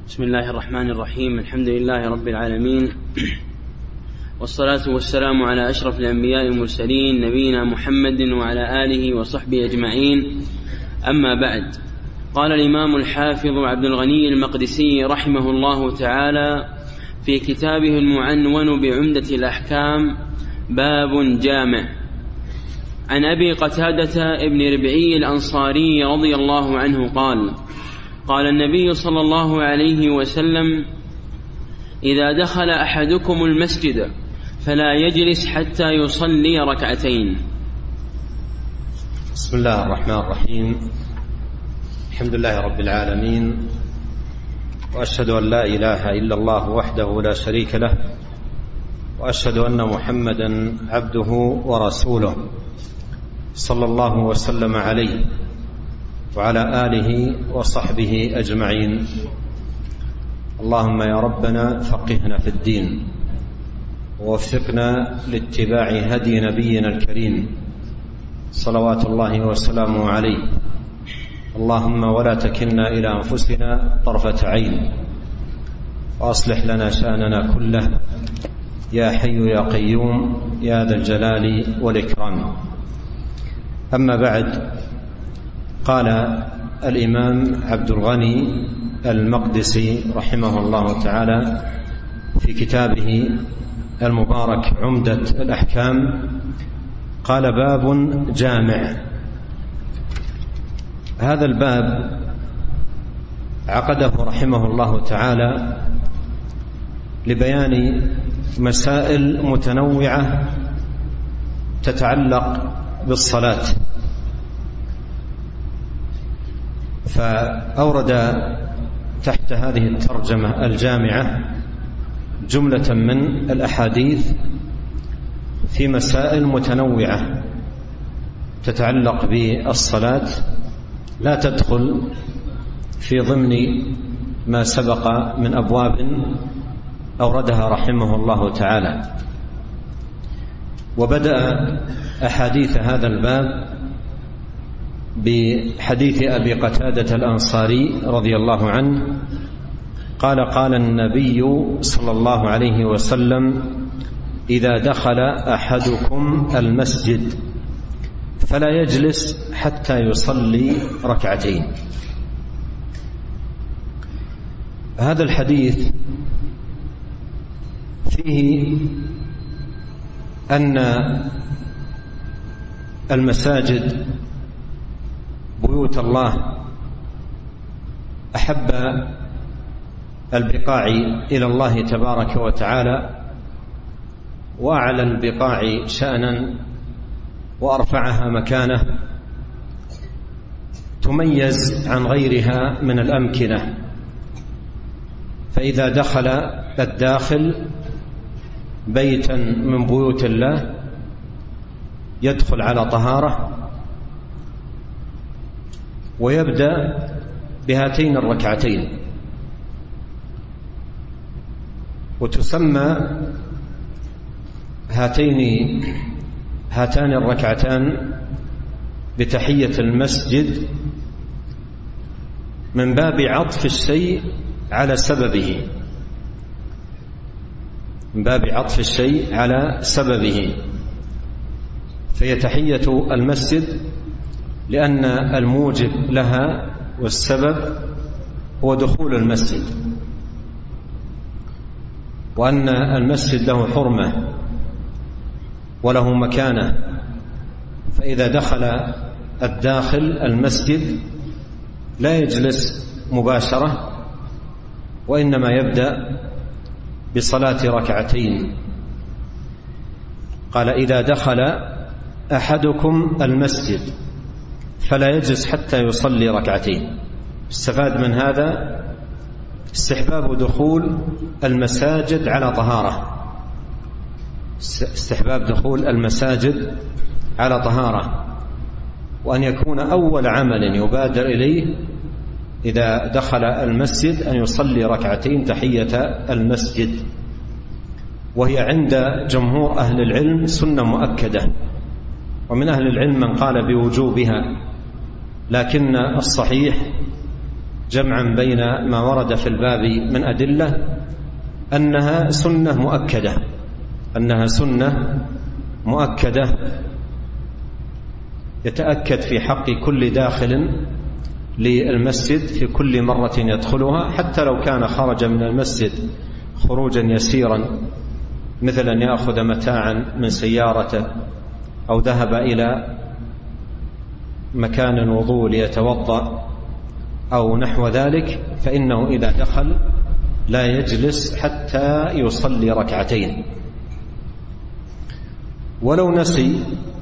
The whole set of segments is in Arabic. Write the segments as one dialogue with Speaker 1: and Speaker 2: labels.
Speaker 1: بسم الله الرحمن الرحيم. الحمد لله رب العالمين، والصلاة والسلام على أشرف الأنبياء والمرسلين نبينا محمد وعلى آله وصحبه أجمعين. أما بعد، قال الإمام الحافظ عبد الغني المقدسي رحمه الله تعالى في كتابه المعنون بعمدة الأحكام: باب جامع. عن أبي قتادة ابن ربعي الأنصاري رضي الله عنه قال: قال النبي صلى الله عليه وسلم: إذا دخل أحدكم المسجد فلا يجلس حتى يصلي ركعتين.
Speaker 2: بسم الله الرحمن الرحيم. الحمد لله رب العالمين، وأشهد أن لا إله إلا الله وحده لا شريك له، وأشهد أن محمدا عبده ورسوله صلى الله وسلم عليه وعلى آله وصحبه أجمعين. اللهم يا ربنا فقهنا في الدين، ووفقنا لاتباع هدي نبينا الكريم صلوات الله وسلامه عليه. اللهم ولا تكلنا إلى أنفسنا طرفة عين، وأصلح لنا شأننا كله يا حي يا قيوم يا ذا الجلال والإكرام. أما بعد، قال الإمام عبد الغني المقدسي رحمه الله تعالى في كتابه المبارك عمدة الأحكام، قال: باب جامع. هذا الباب عقده رحمه الله تعالى لبيان مسائل متنوعة تتعلق بالصلاة، فأورد تحت هذه الترجمة الجامعة جملة من الأحاديث في مسائل متنوعة تتعلق بالصلاة، لا تدخل في ضمن ما سبق من أبواب أوردها رحمه الله تعالى. وبدأ أحاديث هذا الباب بحديث أبي قتادة الأنصاري رضي الله عنه قال: قال النبي صلى الله عليه وسلم: إذا دخل أحدكم المسجد فلا يجلس حتى يصلي ركعتين. هذا الحديث فيه أن المساجد بيوت الله أحب البقاع إلى الله تبارك وتعالى، وأعلى البقاع شأنا وأرفعها مكانة، تميز عن غيرها من الأمكنة. فإذا دخل الداخل بيتا من بيوت الله يدخل على طهارة، ويبدأ بهاتين الركعتين، وتسمى هاتان الركعتان بتحية المسجد من باب عطف الشيء على سببه، من باب عطف الشيء على سببه. فهي تحية المسجد لأن الموجب لها والسبب هو دخول المسجد، وأن المسجد له حرمة وله مكانة. فإذا دخل الداخل المسجد لا يجلس مباشرة، وإنما يبدأ بصلاة ركعتين. قال: إذا دخل أحدكم المسجد فلا يجلس حتى يصلي ركعتين. استفاد من هذا استحباب دخول المساجد على طهارة، استحباب دخول المساجد على طهارة، وأن يكون أول عمل يبادر إليه إذا دخل المسجد أن يصلي ركعتين تحية المسجد، وهي عند جمهور أهل العلم سنة مؤكدة، ومن أهل العلم من قال بوجوبها، لكن الصحيح جمعا بين ما ورد في الباب من أدلة أنها سنة مؤكدة يتأكد في حق كل داخل للمسجد في كل مرة يدخلها، حتى لو كان خرج من المسجد خروجا يسيرا، مثل أن يأخذ متاعا من سيارته أو ذهب إلى مكان الوضوء ليتوضأ أو نحو ذلك، فإنه إذا دخل لا يجلس حتى يصلي ركعتين. ولو نسي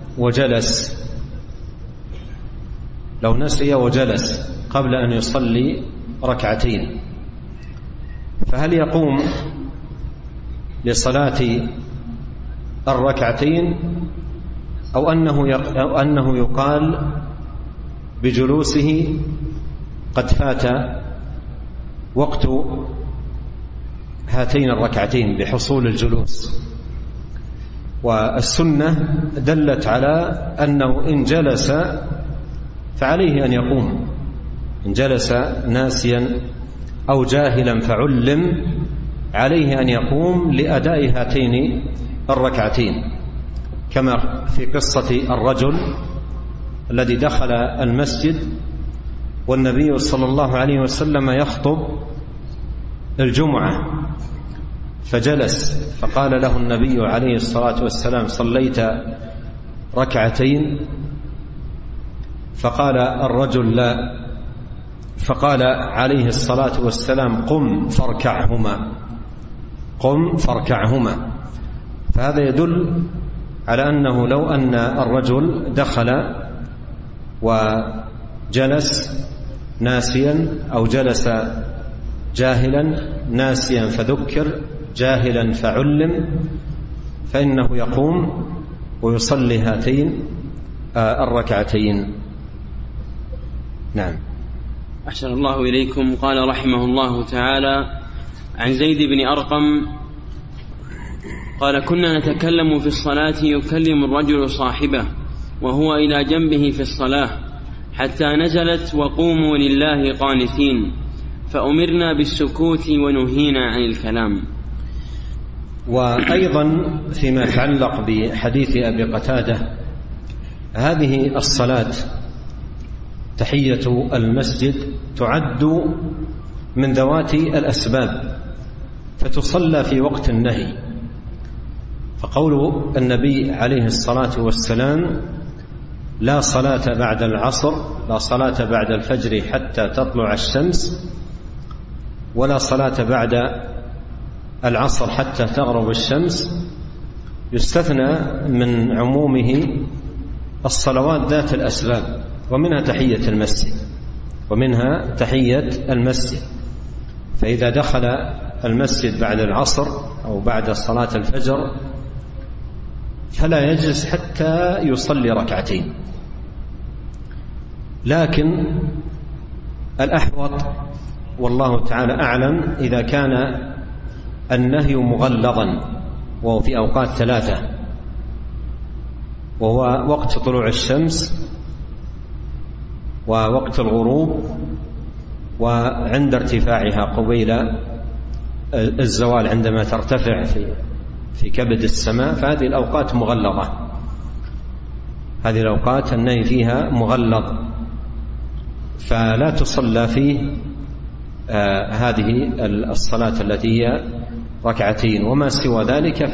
Speaker 2: وجلس قبل أن يصلي ركعتين، فهل يقوم لصلاة الركعتين أو أنه يقال بجلوسه قد فات وقت هاتين الركعتين بحصول الجلوس؟ والسنة دلت على أنه إن جلس فعليه أن يقوم، إن جلس ناسيا أو جاهلا فعلم عليه أن يقوم لأداء هاتين الركعتين، كما في قصة الرجل الذي دخل المسجد والنبي صلى الله عليه وسلم يخطب الجمعة فجلس، فقال له النبي عليه الصلاة والسلام: صليت ركعتين؟ فقال الرجل: لا. فقال عليه الصلاة والسلام: قم فاركعهما. فهذا يدل على أنه لو أن الرجل دخل وجلس ناسيا أو جلس جاهلا، ناسيا فذكر، جاهلا فعلم، فإنه يقوم ويصلي هاتين الركعتين. نعم.
Speaker 1: أحسن الله إليكم. قال رحمه الله تعالى عن زيد بن أرقم قال: كنا نتكلم في الصلاة يكلم الرجل صاحبه وهو إلى جنبه في الصلاة حتى نزلت: وقوموا لله قانتين، فأمرنا بالسكوت ونهينا عن الكلام.
Speaker 2: وأيضا فيما يتعلق بحديث أبي قتادة، هذه الصلاة تحية المسجد تعد من ذوات الأسباب، فتصلى في وقت النهي، فقول النبي عليه الصلاة والسلام: لا صلاة بعد العصر، لا صلاة بعد الفجر حتى تطلع الشمس، ولا صلاة بعد العصر حتى تغرب الشمس، يستثنى من عمومه الصلوات ذات الأسباب، ومنها تحية المسجد. فإذا دخل المسجد بعد العصر أو بعد صلاة الفجر فلا يجلس حتى يصلي ركعتين، لكن الأحوط والله تعالى أعلم إذا كان النهي مغلظا، وهو في أوقات ثلاثة، وهو وقت طلوع الشمس ووقت الغروب وعند ارتفاعها قبيل الزوال عندما ترتفع في كبد السماء، فهذه الأوقات مغلظة، هذه الأوقات النهي فيها مغلظ، فلا تصلى فيه هذه الصلاة التي هي ركعتين، وما سوى ذلك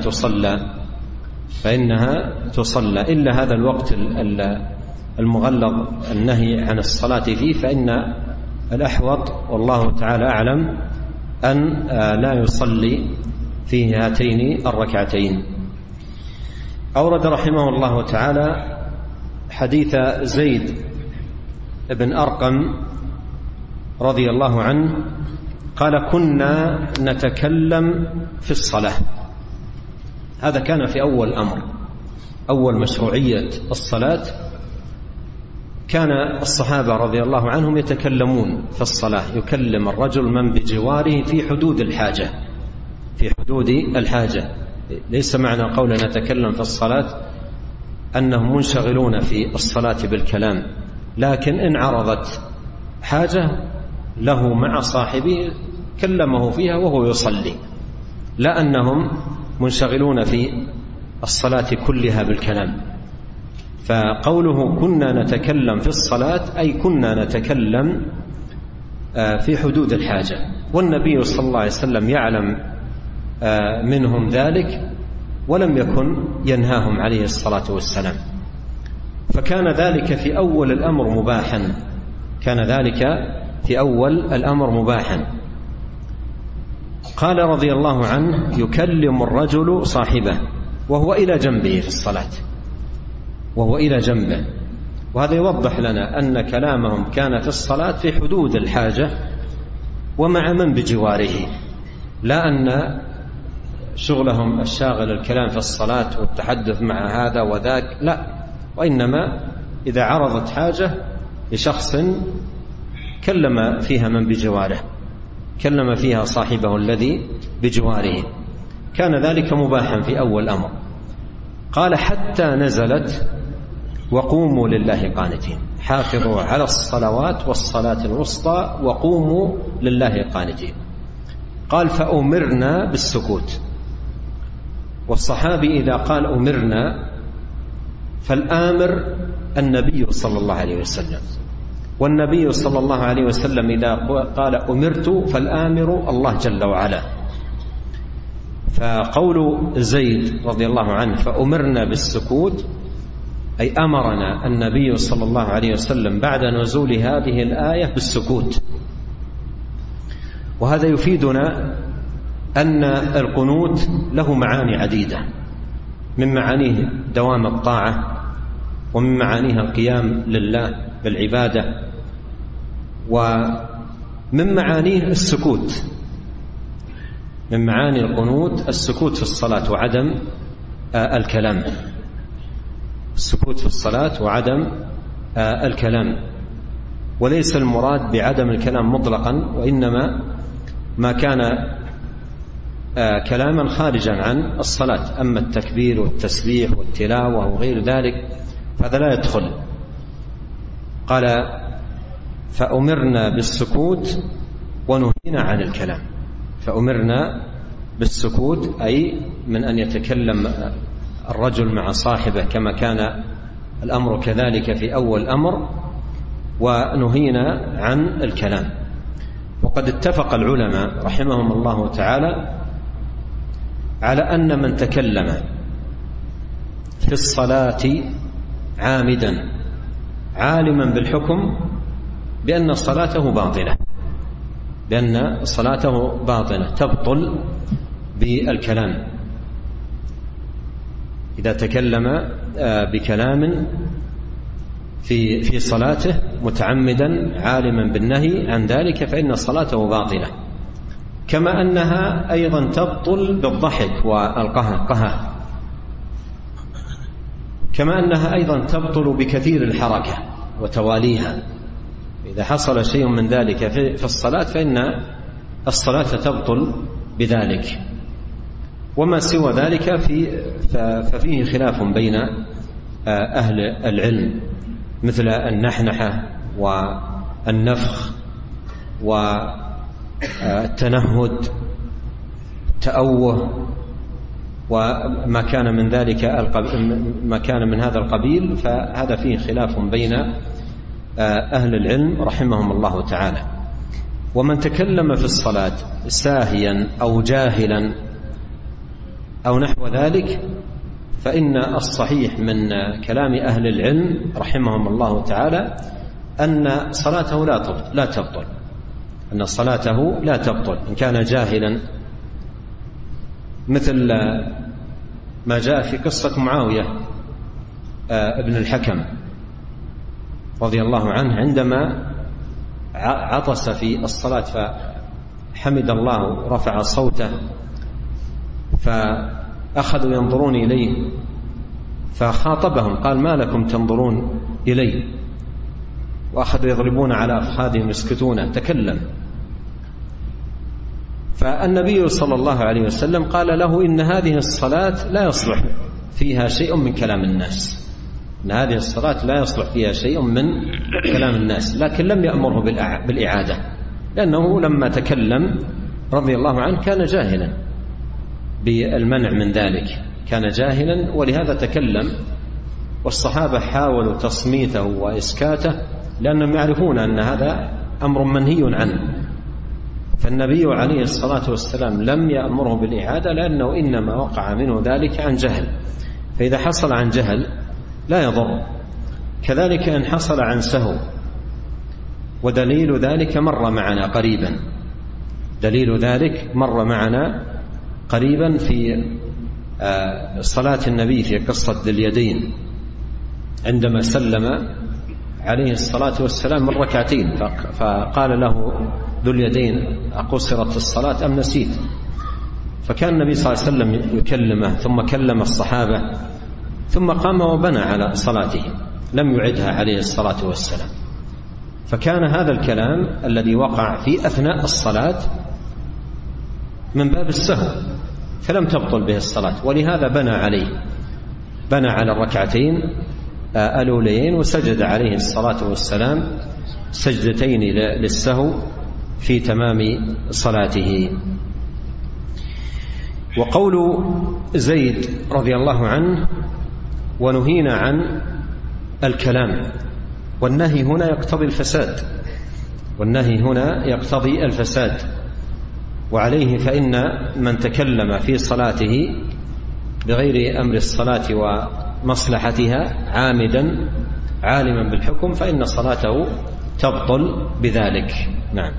Speaker 2: فإنها تصلى إلا هذا الوقت المغلظ النهي عن الصلاة فيه، فإن الأحوط والله تعالى أعلم أن لا يصلي فيه هاتين الركعتين. أورد رحمه الله تعالى حديث زيد بن أرقم رضي الله عنه قال: كنا نتكلم في الصلاة. هذا كان في أول أمر، أول مشروعية الصلاة، كان الصحابة رضي الله عنهم يتكلمون في الصلاة، يكلم الرجل من بجواره في حدود الحاجة. ليس معنى قول نتكلم في الصلاة أنهم منشغلون في الصلاة بالكلام، لكن إن عرضت حاجة له مع صاحبه كلمه فيها وهو يصلي، لا أنهم منشغلون في الصلاة كلها بالكلام. فقوله كنا نتكلم في الصلاة أي كنا نتكلم في حدود الحاجة، والنبي صلى الله عليه وسلم يعلم منهم ذلك ولم يكن ينهاهم عليه الصلاة والسلام. فكان ذلك في أول الأمر مباحا، كان ذلك في أول الأمر مباحا. قال رضي الله عنه يكلم الرجل صاحبه وهو إلى جنبه في الصلاة، وهو إلى جنبه، وهذا يوضح لنا أن كلامهم كان في الصلاة في حدود الحاجة ومع من بجواره، لا أن شغلهم الشاغل الكلام في الصلاة والتحدث مع هذا وذاك، لا، وإنما إذا عرضت حاجة لشخص كلم فيها من بجواره، كلم فيها صاحبه الذي بجواره، كان ذلك مباحا في أول الأمر. قال حتى نزلت وقوموا لله قانتين، حافظوا على الصلوات والصلاة الوسطى وقوموا لله قانتين. قال فأمرنا بالسكوت، والصحابي إذا قال أمرنا فالآمر النبي صلى الله عليه وسلم، والنبي صلى الله عليه وسلم إذا قال أمرت فالآمر الله جل وعلا. فقول زيد رضي الله عنه فأمرنا بالسكوت أي أمرنا النبي صلى الله عليه وسلم بعد نزول هذه الآية بالسكوت. وهذا يفيدنا أن القنوت له معاني عديدة، من معانيه دوام الطاعة، ومن معانيها القيام لله بالعبادة، ومن معانيه السكوت. من معاني القنوت السكوت في الصلاة وعدم الكلام، السكوت في الصلاة وعدم الكلام. وليس المراد بعدم الكلام مطلقا، وإنما ما كان كلاما خارجا عن الصلاة، أما التكبير والتسبيح والتلاوة وغير ذلك فهذا لا يدخل. قال فأمرنا بالسكوت ونهينا عن الكلام. فأمرنا بالسكوت أي من أن يتكلم الرجل مع صاحبه كما كان الأمر كذلك في أول الأمر، ونهينا عن الكلام. وقد اتفق العلماء رحمهم الله تعالى على أن من تكلم في الصلاة عامدا عالما بالحكم بأن صلاته باطلة، بأن صلاته باطلة تبطل بالكلام. إذا تكلم بكلام في صلاته متعمدا عالما بالنهي عن ذلك فإن صلاته باطلة، كما أنها أيضا تبطل بالضحك والقهقه، كما أنها أيضا تبطل بكثير الحركة وتواليها. إذا حصل شيء من ذلك في الصلاة فإن الصلاة تبطل بذلك. وما سوى ذلك ففيه خلاف بين أهل العلم، مثل النحنحة والنفخ والتنهد التأوه وما كان من ذلك ما كان من هذا القبيل، فهذا فيه خلاف بين أهل العلم رحمهم الله تعالى. ومن تكلم في الصلاة ساهيا أو جاهلا أو نحو ذلك فإن الصحيح من كلام أهل العلم رحمهم الله تعالى أن صلاته لا تبطل، أن صلاته لا تبطل إن كان جاهلا، مثل ما جاء في قصة معاوية ابن الحكم رضي الله عنه عندما عطس في الصلاة فحمد الله ورفع صوته، فأخذوا ينظرون إليه فخاطبهم قال ما لكم تنظرون إلي، وأخذوا يضربون على أفخاذهم يسكتون، تكلم. فالنبي صلى الله عليه وسلم قال له إن هذه الصلاة لا يصلح فيها شيء من كلام الناس، إن هذه الصلاة لا يصلح فيها شيء من كلام الناس، لكن لم يأمره بالإعادة، لأنه لما تكلم رضي الله عنه كان جاهلا بالمنع من ذلك، كان جاهلا ولهذا تكلم، والصحابة حاولوا تصميته وإسكاته لأنهم يعرفون أن هذا أمر منهي عنه، فالنبي عليه الصلاة والسلام لم يأمره بالإعادة لأنه إنما وقع منه ذلك عن جهل، فإذا حصل عن جهل لا يضر. كذلك إن حصل عن سهو، ودليل ذلك مر معنا قريبا، دليل ذلك مر معنا قريبا في صلاة النبي في قصة ذي اليدين عندما سلم عليه الصلاة والسلام من ركعتين، فقال له ذو اليدين: أقصرت الصلاة أم نسيت؟ فكان النبي صلى الله عليه وسلم يكلمه، ثم كلم الصحابة، ثم قام وبنى على صلاته، لم يعدها عليه الصلاة والسلام. فكان هذا الكلام الذي وقع في أثناء الصلاة من باب السهو، فلم تبطل به الصلاة، ولهذا بنى عليه، بنى على الركعتين الأولين، وسجد عليه الصلاة والسلام سجدتين للسهو في تمام صلاته. وقول زيد رضي الله عنه: ونهينا عن الكلام، والنهي هنا يقتضي الفساد، والنهي هنا يقتضي الفساد، وعليه فإن من تكلم في صلاته بغير أمر الصلاة ومصلحتها عامدا عالما بالحكم فإن صلاته تبطل بذلك. نعم.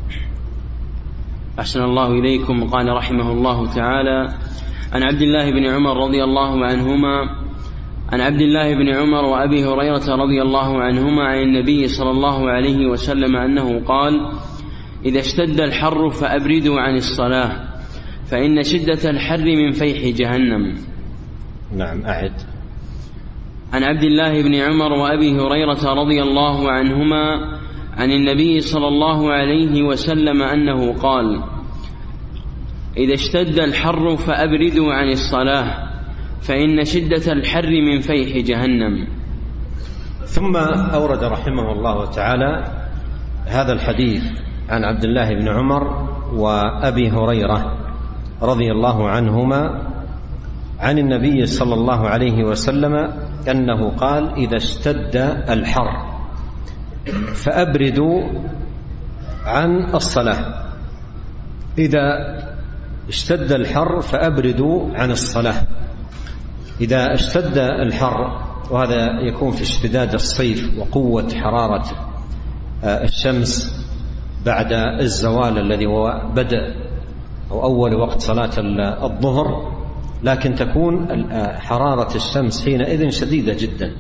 Speaker 1: أحسن الله إليكم. قال رحمه الله تعالى: عن عبد الله بن عمر رضي الله عنهما، عن عبد الله بن عمر وأبي هريرة رضي الله عنهما عن النبي صلى الله عليه وسلم أنه قال: إذا اشتد الحر فأبردوا عن الصلاة فإن شدة الحر من فيح جهنم.
Speaker 2: نعم. أعد.
Speaker 1: عن عبد الله بن عمر وأبي هريرة رضي الله عنهما عن النبي صلى الله عليه وسلم أنه قال: إذا اشتد الحر فأبردوا عن الصلاة فإن شدة الحر من فيح جهنم.
Speaker 2: ثم أورد رحمه الله تعالى هذا الحديث عن عبد الله بن عمر وأبي هريرة رضي الله عنهما عن النبي صلى الله عليه وسلم أنه قال: إذا اشتد الحر فأبردوا عن الصلاة. إذا اشتد الحر فأبردوا عن الصلاة. إذا اشتد الحر، وهذا يكون في اشتداد الصيف وقوة حرارة الشمس بعد الزوال الذي هو بدء أو أول وقت صلاة الظهر، لكن تكون حرارة الشمس حينئذ شديدة جدا،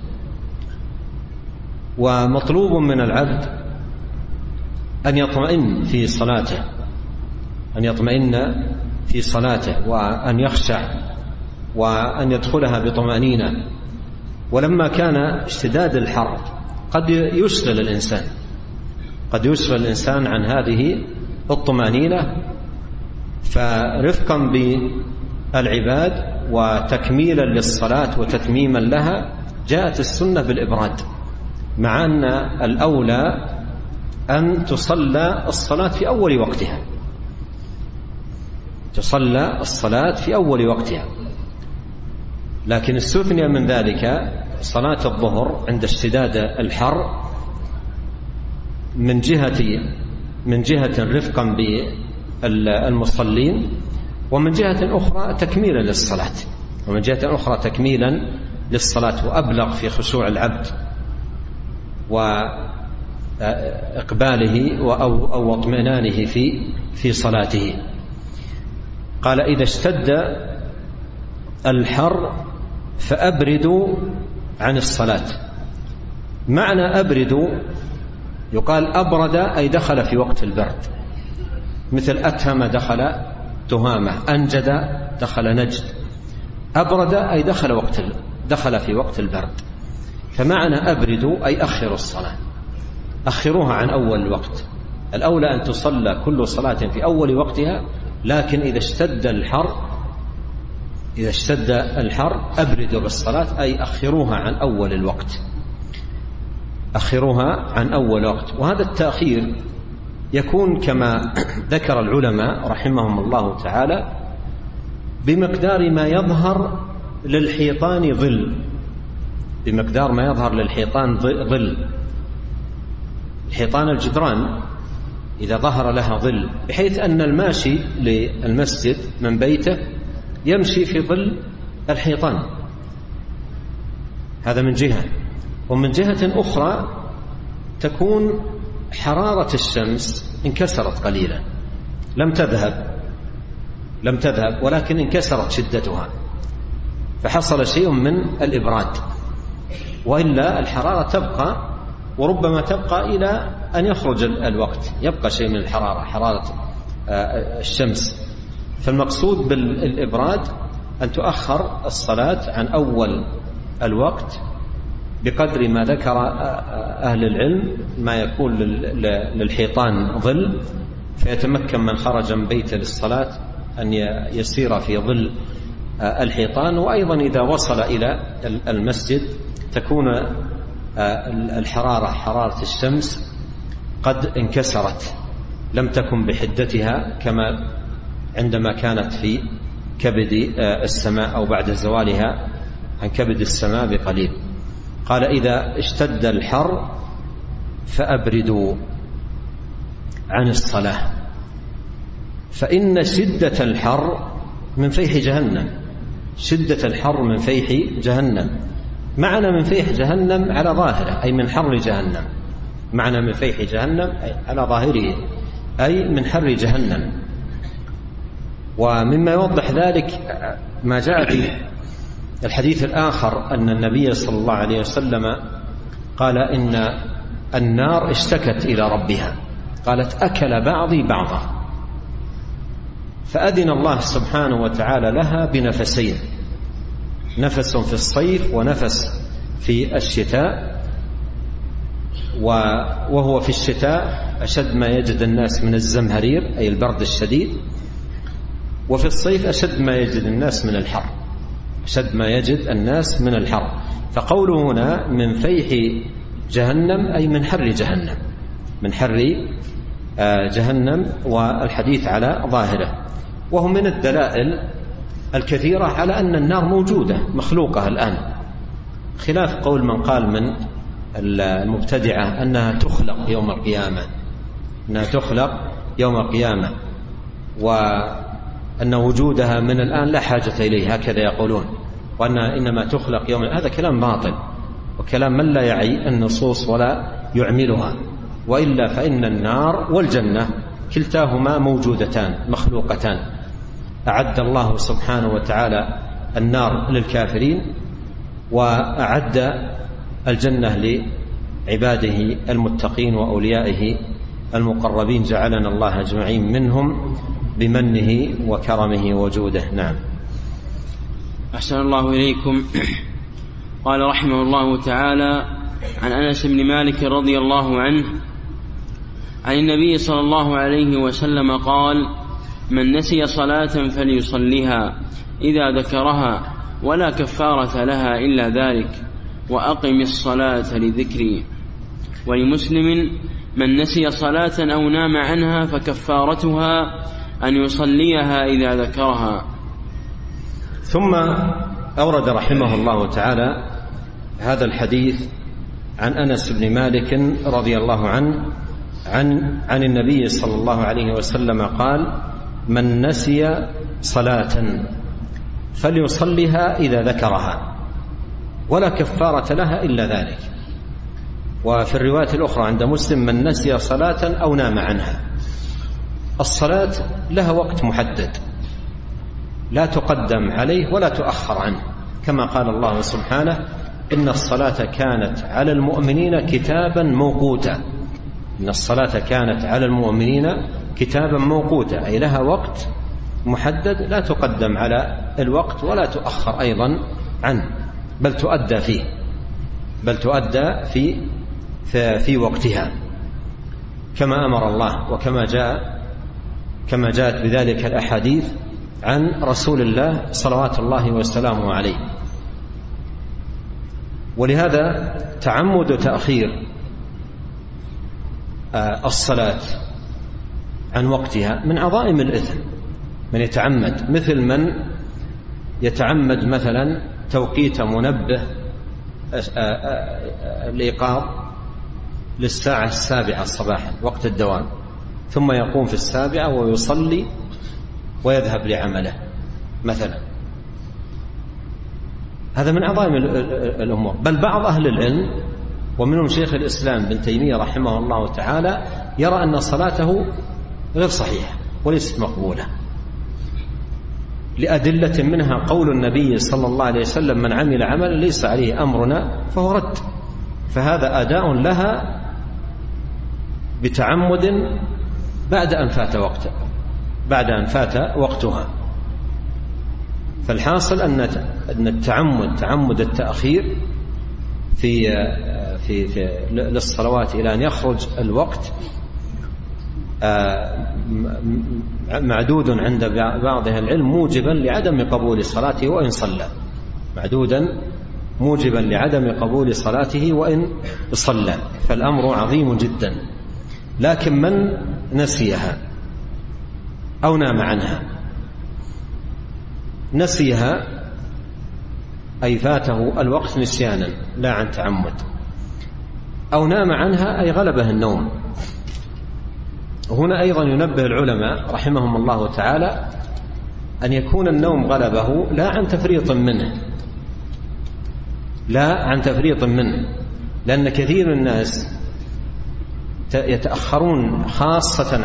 Speaker 2: ومطلوب من العبد أن يطمئن في صلاته، أن يطمئن في صلاته وأن يخشع وأن يدخلها بطمأنينة. ولما كان اشتداد الحر قد يشغل الإنسان، قد يشغل الإنسان عن هذه الطمأنينة، فرفقا بالعباد وتكميلا للصلاة وتتميما لها جاءت السنة بالإبراد، مع أن الأولى أن تصلى الصلاة في أول وقتها، تصلى الصلاة في أول وقتها، لكن استثني من ذلك صلاة الظهر عند اشتداد الحر من جهة رفقا بالمصلين، ومن جهة أخرى تكميلا للصلاة، وأبلغ في خشوع العبد وإقباله أو اطمئنانه في صلاته. قال: إذا اشتد الحر فأبردوا عن الصلاة. معنى أبردوا يقال أبرد أي دخل في وقت البرد، مثل أتهم دخل تهامة، أنجد دخل نجد. أبرد أي دخل في وقت البرد. فمعنى أبردوا أي أخروا الصلاة، أخروها عن أول الوقت. الأولى أن تصلى كل صلاة في أول وقتها، لكن إذا اشتد الحر أبردوا بالصلاة أي أخروها عن أول الوقت، أخروها عن أول وقت. وهذا التأخير يكون كما ذكر العلماء رحمهم الله تعالى بمقدار ما يظهر للحيطان ظل، بمقدار ما يظهر للحيطان ظل، الحيطان الجدران إذا ظهر لها ظل، بحيث أن الماشي للمسجد من بيته يمشي في ظل الحيطان، هذا من جهة. ومن جهة أخرى تكون حرارة الشمس انكسرت قليلا، لم تذهب ولكن انكسرت شدتها، فحصل شيء من الإبراد، وإلا الحرارة تبقى، وربما تبقى إلى أن يخرج الوقت، يبقى شيء من الحرارة، حرارة الشمس. فالمقصود بالإبراد أن تؤخر الصلاة عن أول الوقت بقدر ما ذكر أهل العلم ما يكون للحيطان ظل، فيتمكن من خرج من بيته للصلاة أن يسير في ظل الحيطان. وأيضا إذا وصل إلى المسجد تكون الحرارة، حرارة الشمس قد انكسرت، لم تكن بحدتها كما عندما كانت في كبد السماء أو بعد زوالها عن كبد السماء بقليل. قال: إذا اشتد الحر فأبردوا عن الصلاة، فإن شدة الحر من فيح جهنم. شدة الحر من فيح جهنم، معنى من فيح جهنم على ظاهره أي من حر جهنم، معنى من فيح جهنم أي على ظاهره أي من حر جهنم. ومما يوضح ذلك ما جاء في الحديث الآخر أن النبي صلى الله عليه وسلم قال: إن النار اشتكت إلى ربها، قالت: أكل بعضي بعضا، فأذن الله سبحانه وتعالى لها بنفسين، نفس في الصيف ونفس في الشتاء. وهو في الشتاء أشد ما يجد الناس من الزمهرير أي البرد الشديد، وفي الصيف أشد ما يجد الناس من الحر، أشد ما يجد الناس من الحر. فقوله هنا من فيح جهنم أي من حر جهنم، من حر جهنم، والحديث على ظاهره. وهو من الدلائل الكثيرة على أن النار موجودة مخلوقة الآن، خلاف قول من قال من المبتدعة أنها تخلق يوم القيامة، أنها تخلق يوم القيامة، وأن وجودها من الآن لا حاجة إليه، هكذا يقولون، وأنها إنما تخلق يوم. هذا كلام باطل، وكلام من لا يعي النصوص ولا يعملها. وإلا فإن النار والجنة كلتاهما موجودتان مخلوقتان. أعد الله سبحانه وتعالى النار للكافرين، وأعد الجنة لعباده المتقين وأوليائه المقربين، جعلنا الله أجمعين منهم بمنه وكرمه وجوده. نعم.
Speaker 1: أحسن الله إليكم. قال رحمه الله تعالى: عن أنس بن مالك رضي الله عنه عن النبي صلى الله عليه وسلم قال: من نسي صلاة فليصليها إذا ذكرها ولا كفارة لها إلا ذلك، وأقم الصلاة لذكري. ولمسلم: من نسي صلاة أو نام عنها فكفارتها أن يصليها إذا ذكرها.
Speaker 2: ثم أورد رحمه الله تعالى هذا الحديث عن أنس بن مالك رضي الله عنه عن النبي صلى الله عليه وسلم قال: من نسي صلاة فليصلها إذا ذكرها ولا كفارة لها إلا ذلك. وفي الرواية الأخرى عند مسلم: من نسي صلاة أو نام عنها. الصلاة لها وقت محدد لا تقدم عليه ولا تؤخر عنه، كما قال الله سبحانه: إن الصلاة كانت على المؤمنين كتابا موقوتا. إن الصلاة كانت على المؤمنين كتابا موقوتا، أي لها وقت محدد لا تقدم على الوقت ولا تؤخر أيضا عنه، بل تؤدى في وقتها كما أمر الله، وكما جاءت بذلك الأحاديث عن رسول الله صلوات الله وسلامه عليه. ولهذا تعمد تأخير الصلاة عن وقتها من عظائم الإثم من يتعمد، مثل من يتعمد مثلا توقيت منبه الإيقاظ للساعة 7 صباحا وقت الدوام، ثم يقوم في 7 ويصلي ويذهب لعمله مثلا. هذا من عظائم الأمور. بل بعض أهل العلم ومنهم شيخ الإسلام بن تيمية رحمه الله تعالى يرى أن صلاته غير صحيحة وليست مقبولة، لأدلة منها قول النبي صلى الله عليه وسلم: من عمل عملا ليس عليه أمرنا فهو رد. فهذا أداء لها بتعمد بعد أن فات وقتها. فالحاصل أن تعمد التأخير في للصلوات إلى أن يخرج الوقت معدود عند بعض أهل العلم موجبا لعدم قبول صلاته وإن صلى، معدودا موجبا لعدم قبول صلاته وإن صلى. فالأمر عظيم جدا. لكن من نسيها أو نام عنها، نسيها أي فاته الوقت نسيانا لا عن تعمد، أو نام عنها أي غلبه النوم. هنا أيضا ينبه العلماء رحمهم الله تعالى أن يكون النوم غلبه لا عن تفريط منه، لأن كثير من الناس يتأخرون خاصة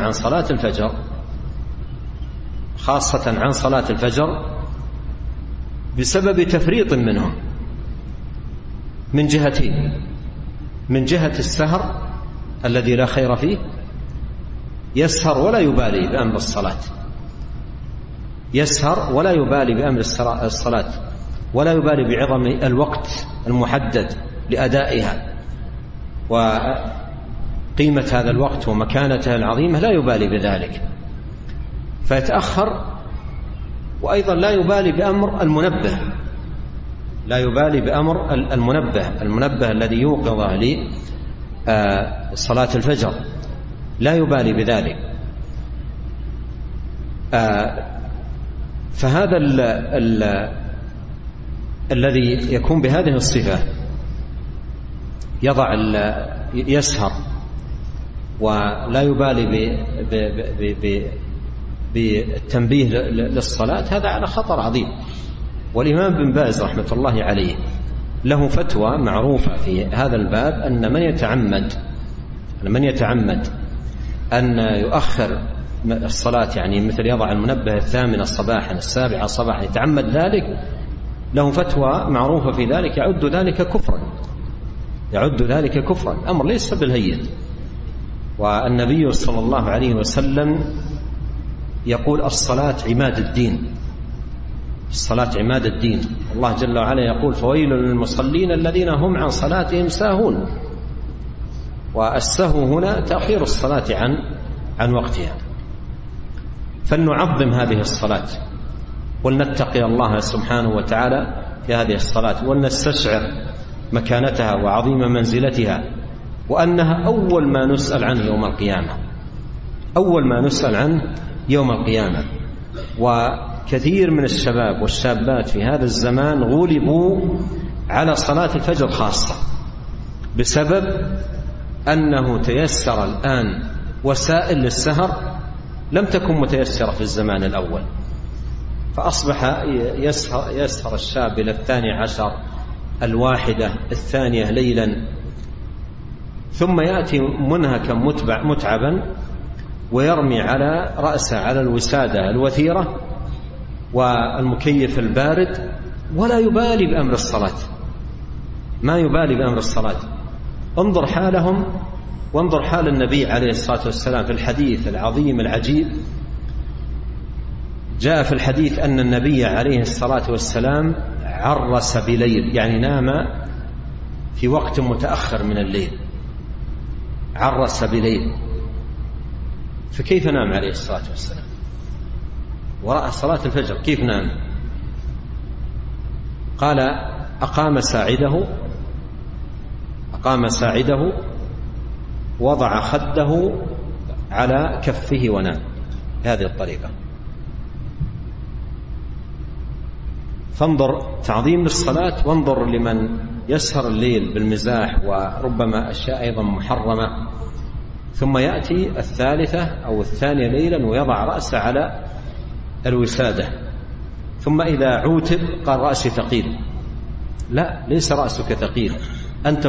Speaker 2: عن صلاة الفجر بسبب تفريط منهم من جهتين: من جهة السهر الذي لا خير فيه، يسهر ولا يبالي بأمر الصلاة، ولا يبالي بعظم الوقت المحدد لأدائها وقيمة هذا الوقت ومكانته العظيمة، لا يبالي بذلك فيتأخر. وأيضا لا يبالي بأمر المنبه الذي يوقظ لصلاة الفجر، لا يبالي بذلك. فهذا الذي يكون بهذه الصفة يسهر ولا يبالي بالتنبيه للصلاة، هذا على خطر عظيم. والإمام بن باز رحمة الله عليه له فتوى معروفة في هذا الباب أن من يتعمد أن يؤخر الصلاة، يعني مثل يضع المنبه 8 صباحا 7 صباحا يتعمد ذلك، له فتوى معروفة في ذلك يعد ذلك كفرا. الأمر ليس بالهين. والنبي صلى الله عليه وسلم يقول: الصلاة عماد الدين. الله جل وعلا يقول: فويل للمصلين الذين هم عن صلاتهم ساهون. والسهو هنا تأخير الصلاة عن وقتها. فلنعظم هذه الصلاة ولنتقي الله سبحانه وتعالى في هذه الصلاة، ولنستشعر مكانتها وعظيم منزلتها، وأنها أول ما نسأل عنه يوم القيامة. وكثير من الشباب والشابات في هذا الزمان غلبوا على صلاة الفجر خاصة بسبب أنه تيسر الآن وسائل للسهر لم تكن متيسرة في الزمان الأول، فأصبح يسهر الشاب إلى 12 1 2 ليلا، ثم يأتي منهكا متعبا ويرمي على رأسه على الوسادة الوثيرة والمكيف البارد، ولا يبالي بأمر الصلاة. انظر حالهم وانظر حال النبي عليه الصلاة والسلام في الحديث العظيم العجيب. جاء في الحديث أن النبي عليه الصلاة والسلام عرس بليل، يعني نام في وقت متأخر من الليل، عرس بليل. فكيف نام عليه الصلاة والسلام وراء صلاة الفجر؟ كيف نام؟ قال: أقام ساعده وضع خده على كفه ونام بهذه الطريقة. فانظر تعظيم للصلاة، وانظر لمن يسهر الليل بالمزاح وربما أشياء أيضا محرمة، ثم يأتي الثالثة أو الثانية ليلا ويضع رأسه على الوسادة، ثم إذا عوتب قال رأسي ثقيل. لا، ليس رأسك ثقيل، أنت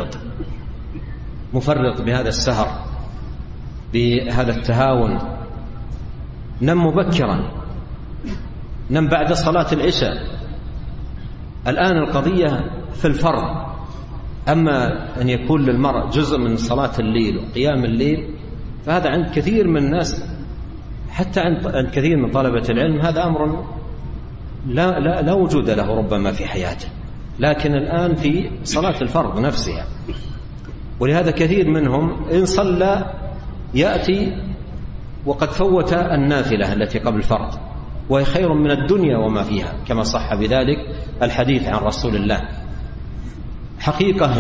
Speaker 2: مفرط بهذا السهر، بهذا التهاون. نم مبكرا، نم بعد صلاة العشاء. الآن القضية في الفرض، أما أن يكون للمرء جزء من صلاة الليل وقيام الليل فهذا عند كثير من الناس، حتى عند كثير من طلبة العلم، هذا أمر لا وجود له ربما في حياته، لكن الآن في صلاة الفرض نفسها. ولهذا كثير منهم إن صلى يأتي وقد فوت النافلة التي قبل الفرض، وهي خير من الدنيا وما فيها، كما صح بذلك الحديث عن رسول الله. حقيقة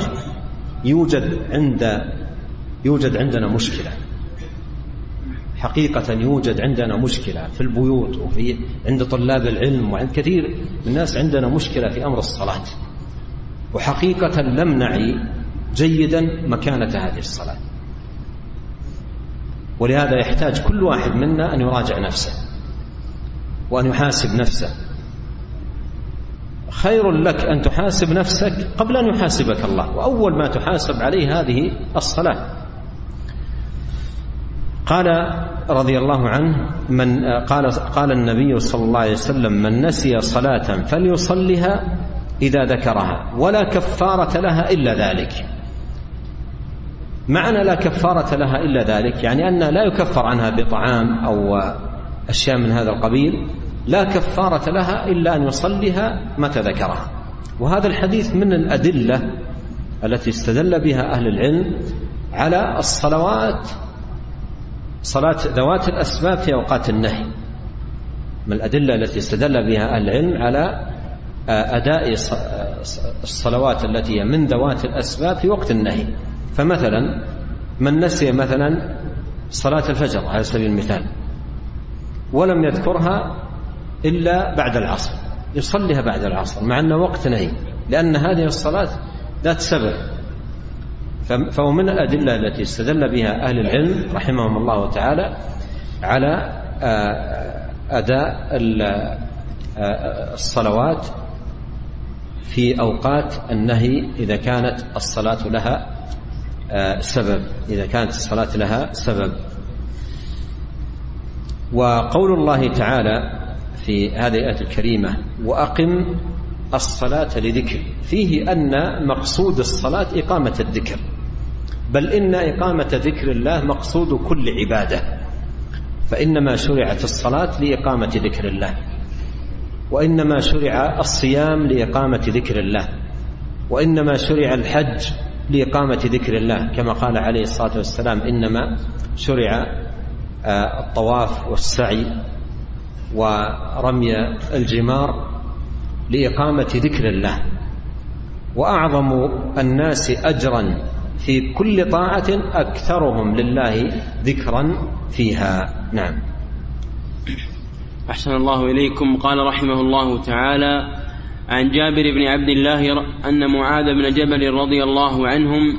Speaker 2: يوجد عندنا مشكلة، حقيقة يوجد عندنا مشكلة في البيوت وفي عند طلاب العلم وعند كثير من الناس، عندنا مشكلة في أمر الصلاة، وحقيقة لم نعي جيدا مكانة هذه الصلاة. ولهذا يحتاج كل واحد منا أن يراجع نفسه وأن يحاسب نفسه. خير لك أن تحاسب نفسك قبل أن يحاسبك الله، وأول ما تحاسب عليه هذه الصلاة. قال رضي الله عنه قال النبي صلى الله عليه وسلم: من نسي صلاة فليصلها إذا ذكرها ولا كفارة لها إلا ذلك. معنى لا كفارة لها إلا ذلك يعني أنها لا يكفر عنها بطعام أو أشياء من هذا القبيل، لا كفارة لها إلا أن يصليها متى ذكرها. وهذا الحديث من الأدلة التي استدل بها أهل العلم على الصلوات، صلاة ذوات الأسباب في أوقات النهي، من الأدلة التي استدل بها أهل العلم على أداء الصلوات التي هي من ذوات الأسباب في وقت النهي. فمثلا من نسي مثلا صلاة الفجر على سبيل المثال ولم يذكرها إلا بعد العصر، يصليها بعد العصر مع أنه وقت نهي، لأن هذه الصلاة ذات سبب. فهو من الأدلة التي استدل بها أهل العلم رحمهم الله تعالى على أداء الصلوات في أوقات النهي إذا كانت الصلاة لها سبب، إذا كانت الصلاة لها سبب. وقول الله تعالى في هذه الآية الكريمة: وأقم الصلاة لذكر، فيه أن مقصود الصلاة إقامة الذكر، بل إن إقامة ذكر الله مقصود كل عبادة، فإنما شرعت الصلاة لإقامة ذكر الله، وإنما شرع الصيام لإقامة ذكر الله، وإنما شرع الحج لإقامة ذكر الله، كما قال عليه الصلاة والسلام: إنما شرع الطواف والسعي ورمي الجمار لإقامة ذكر الله. وأعظم الناس أجرا في كل طاعة أكثرهم لله ذكرا فيها. نعم.
Speaker 1: أحسن الله إليكم. قال رحمه الله تعالى: عن جابر بن عبد الله أن معاذ بن جبل رضي الله عنهم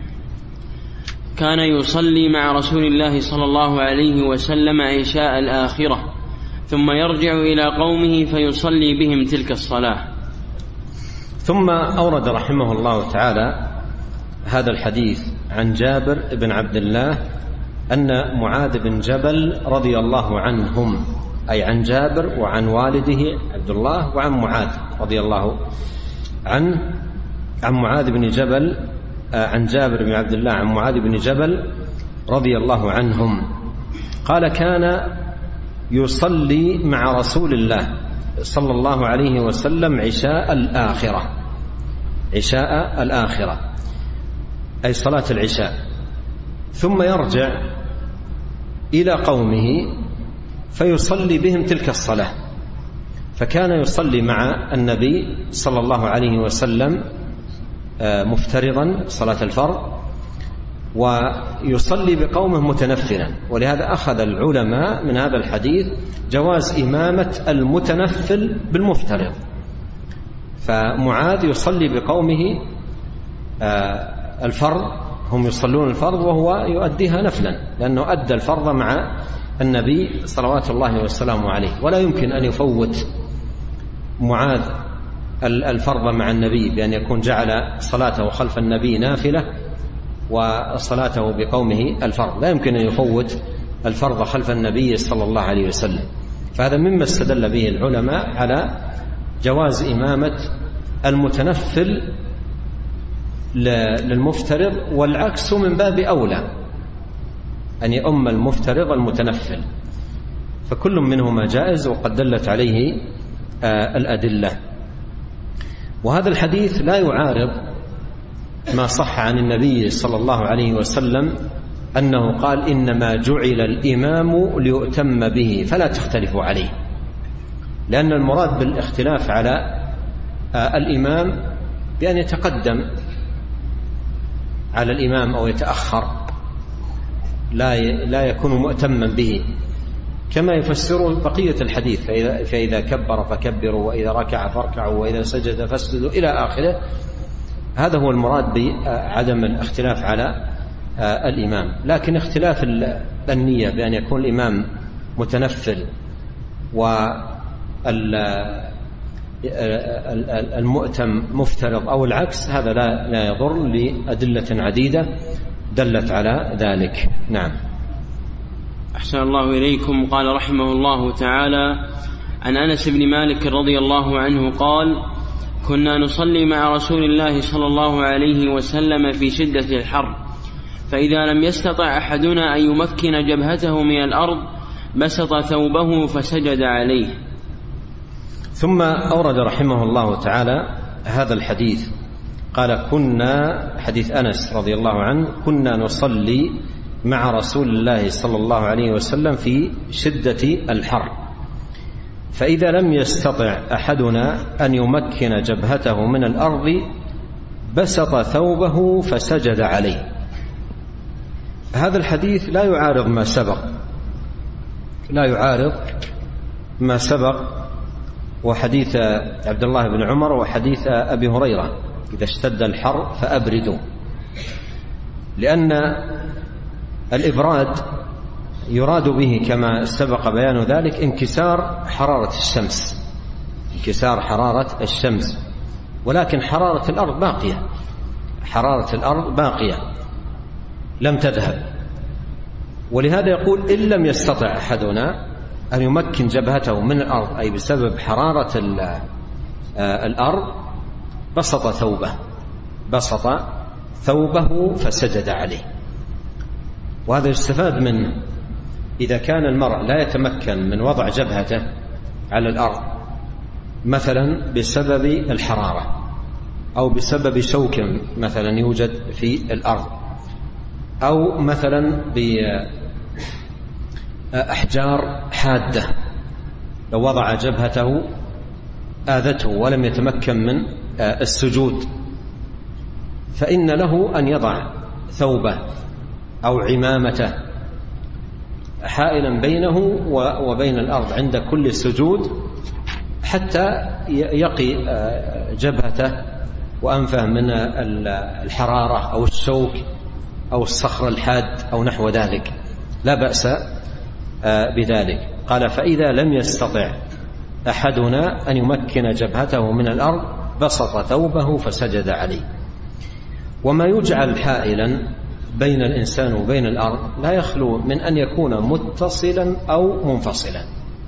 Speaker 1: كان يصلي مع رسول الله صلى الله عليه وسلم عشاء الآخرة، ثم يرجع إلى قومه فيصلي بهم تلك الصلاة.
Speaker 2: ثم أورد رحمه الله تعالى هذا الحديث عن جابر بن عبد الله أن معاذ بن جبل رضي الله عنهم، أي عن جابر وعن والده عبد الله وعن معاذ رضي الله عنه، عن معاذ بن جبل، عن جابر بن عبد الله عن معاذ بن جبل رضي الله عنهم قال: كان يصلي مع رسول الله صلى الله عليه وسلم عشاء الآخرة، عشاء الآخرة أي صلاة العشاء، ثم يرجع إلى قومه فيصلي بهم تلك الصلاة. فكان يصلي مع النبي صلى الله عليه وسلم مفترضا صلاة الفرض، ويصلي بقومه متنفلا. ولهذا أخذ العلماء من هذا الحديث جواز إمامة المتنفل بالمفترض، فمعاذ يصلي بقومه الفرض، هم يصلون الفرض وهو يؤديها نفلا، لأنه أدى الفرض مع النبي صلوات الله والسلام عليه، ولا يمكن أن يفوت معاذ الفرض مع النبي بأن يكون جعل صلاته خلف النبي نافلة وصلاته بقومه الفرض، لا يمكن أن يفوت الفرض خلف النبي صلى الله عليه وسلم. فهذا مما استدل به العلماء على جواز إمامة المتنفل للمفترض، والعكس من باب أولى أن يؤم المفترض المتنفل، فكل منهما جائز وقد دلت عليه الأدلة. وهذا الحديث لا يعارض ما صح عن النبي صلى الله عليه وسلم أنه قال إنما جعل الإمام ليؤتم به فلا تختلفوا عليه، لأن المراد بالاختلاف على الإمام بأن يتقدم على الإمام أو يتأخر، لا يكون مؤتما به، كما يفسر بقية الحديث فإذا كبر فكبروا وإذا ركع فاركعوا وإذا سجد فاسجدوا إلى آخره. هذا هو المراد بعدم الاختلاف على الإمام. لكن اختلاف النية بأن يكون الإمام متنفل والمؤتم مفترض أو العكس، هذا لا يضر لأدلة عديدة دلت على ذلك. نعم.
Speaker 1: أحسن الله إليكم. قال رحمه الله تعالى: عن أنس بن مالك رضي الله عنه قال: كنا نصلي مع رسول الله صلى الله عليه وسلم في شدة الحر، فإذا لم يستطع أحدنا أن يمكن جبهته من الأرض بسط ثوبه فسجد عليه.
Speaker 2: ثم أورد رحمه الله تعالى هذا الحديث، قال: كنا، حديث أنس رضي الله عنه، كنا نصلي مع رسول الله صلى الله عليه وسلم في شدة الحر، فإذا لم يستطع أحدنا أن يمكن جبهته من الأرض بسط ثوبه فسجد عليه. هذا الحديث لا يعارض ما سبق وحديث عبد الله بن عمر وحديث أبي هريرة: إذا اشتد الحر فأبردوا، لأن الإبراد يراد به كما سبق بيان ذلك انكسار حرارة الشمس، ولكن حرارة الأرض باقية لم تذهب. ولهذا يقول: إن لم يستطع أحدنا أن يمكن جبهته من الأرض، أي بسبب حرارة الأرض، بسط ثوبه فسجد عليه. وهذا يستفاد منه إذا كان المرء لا يتمكن من وضع جبهته على الأرض، مثلا بسبب الحرارة أو بسبب شوك مثلا يوجد في الأرض، أو مثلا بأحجار حادة لو وضع جبهته آذته ولم يتمكن من السجود، فإن له أن يضع ثوبه أو عمامته حائلا بينه وبين الأرض عند كل سجود، حتى يقي جبهته وأنفه من الحرارة أو الشوك أو الصخر الحاد أو نحو ذلك، لا بأس بذلك. قال: فإذا لم يستطع أحدنا أن يمكن جبهته من الأرض بسط ثوبه فسجد عليه. وما يجعل حائلا بين الإنسان وبين الأرض لا يخلو من أن يكون متصلا أو منفصلا.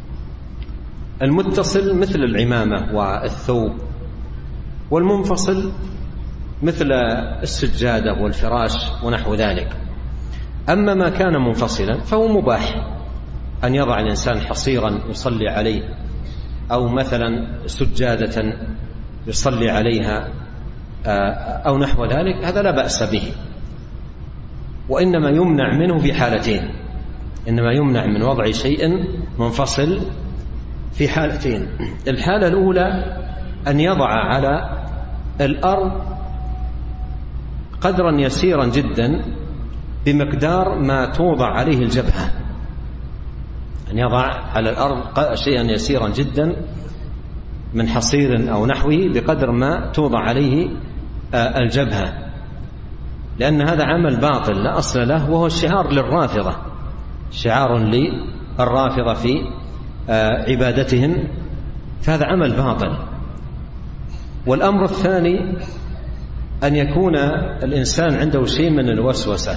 Speaker 2: المتصل مثل العمامة والثوب، والمنفصل مثل السجادة والفراش ونحو ذلك. أما ما كان منفصلا فهو مباح أن يضع الإنسان حصيرا يصلي عليه، أو مثلا سجادة يصلي عليها أو نحو ذلك، هذا لا بأس به. وإنما يمنع منه في حالتين: إنما يمنع من وضع شيء منفصل في حالتين. الحالة الأولى أن يضع على الأرض قدرا يسيرا جدا بمقدار ما توضع عليه الجبهة، أن يضع على الأرض شيئا يسيرا جدا من حصير أو نحوه بقدر ما توضع عليه الجبهة، لأن هذا عمل باطل لا أصل له، وهو شعار للرافضة، شعار للرافضة في عبادتهم، فهذا عمل باطل. والأمر الثاني أن يكون الإنسان عنده شيء من الوسوسة،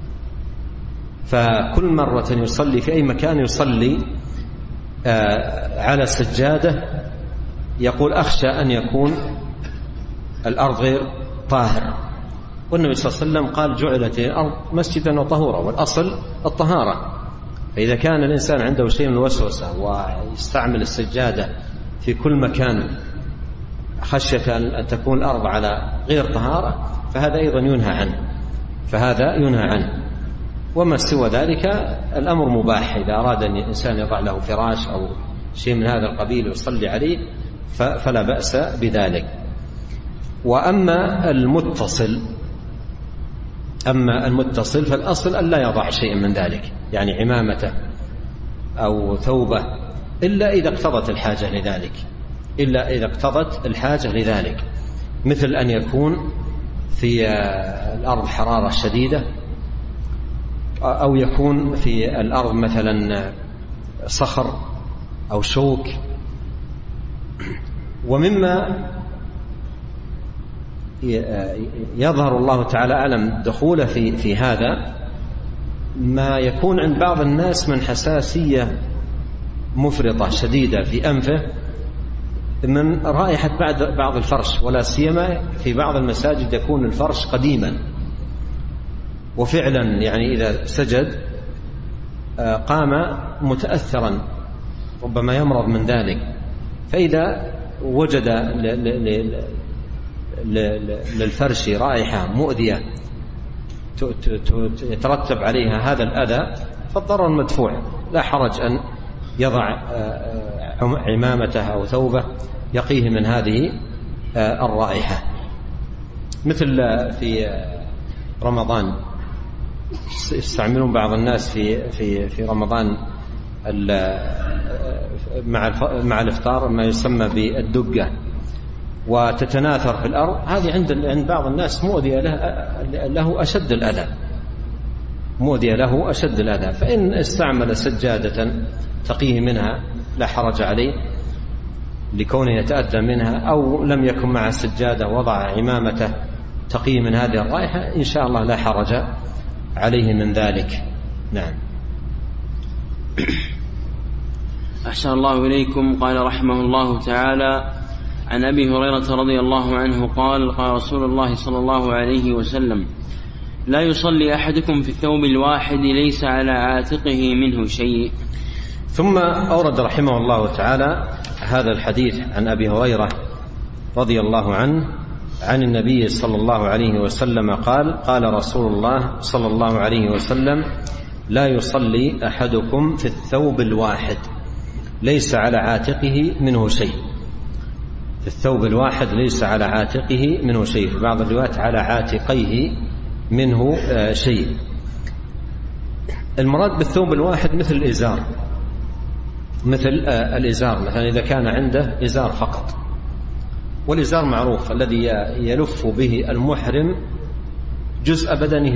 Speaker 2: فكل مرة يصلي في أي مكان يصلي على سجادة يقول أخشى أن يكون الأرض غير طاهر، والنبي صلى الله عليه وسلم قال جعلت الأرض مسجدا وطهورا، والأصل الطهارة. فإذا كان الإنسان عنده شيء من الوسوسة ويستعمل السجادة في كل مكان خشية أن تكون الأرض على غير طهارة، فهذا أيضا ينهى عنه. وما سوى ذلك الأمر مباح، إذا أراد أن الإنسان يضع له فراش أو شيء من هذا القبيل ويصلي عليه فلا بأس بذلك. وأما المتصل فالأصل أن لا يضع شيء من ذلك، يعني عمامته أو ثوبه، إلا إذا اقتضت الحاجة لذلك، مثل أن يكون في الأرض حرارة شديدة، أو يكون في الأرض مثلا صخر أو شوك. ومما يظهر الله تعالى أعلم دخوله في هذا ما يكون عند بعض الناس من حساسية مفرطة شديدة في أنفه من رائحة بعض الفرش، ولا سيما في بعض المساجد يكون الفرش قديما، وفعلا يعني إذا سجد قام متأثرا ربما يمرض من ذلك. فإذا وجد للفرش رائحة مؤذية يترتب عليها هذا الأذى فالضرر مدفوع، لا حرج أن يضع عمامته أو ثوبه يقيه من هذه الرائحة. مثل في رمضان يستعملون بعض الناس في رمضان مع الإفطار ما يسمى بالدقة، وتتناثر في الأرض، هذه عند بعض الناس مؤذية له أشد الأذى. فإن استعمل سجادة تقيه منها لا حرج عليه لكونه يتأذى منها، أو لم يكن مع السجادة وضع عمامته تقيه من هذه الرائحة، إن شاء الله لا حرج عليه من ذلك. نعم.
Speaker 1: أحسن الله إليكم. قال رحمه الله تعالى: عن أبي هريرة رضي الله عنه قال: قال رسول الله صلى الله عليه وسلم: لا يصلي أحدكم في الثوب الواحد ليس على عاتقه منه شيء.
Speaker 2: ثم أورد رحمه الله تعالى هذا الحديث عن أبي هريرة رضي الله عنه عن النبي صلى الله عليه وسلم قال: قال رسول الله صلى الله عليه وسلم: لا يصلي أحدكم في الثوب الواحد ليس على عاتقه منه شيء. في الثوب الواحد ليس على عاتقه منه شيء، في بعض الروايات على عاتقيه منه شيء. المراد بالثوب الواحد مثل الإزار، مثلا إذا كان عنده إزار فقط، والإزار معروف الذي يلف به المحرم جزء